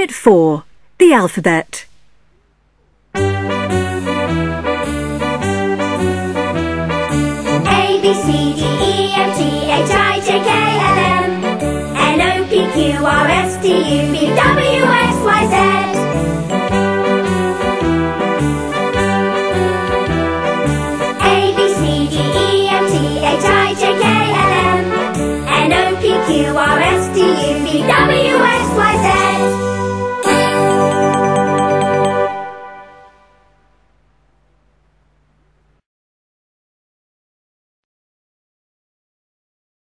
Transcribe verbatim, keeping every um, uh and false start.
Unit four, the alphabet. A, B, C, D, E, F, G, H, I, J, K, L, M N, O, P, Q, R, S, T, U, V, W, X, Y, Z. A, B, C, D, E, F, G, H, I, J, K, L, M N, O, P, Q, R, S, T, U, V, W,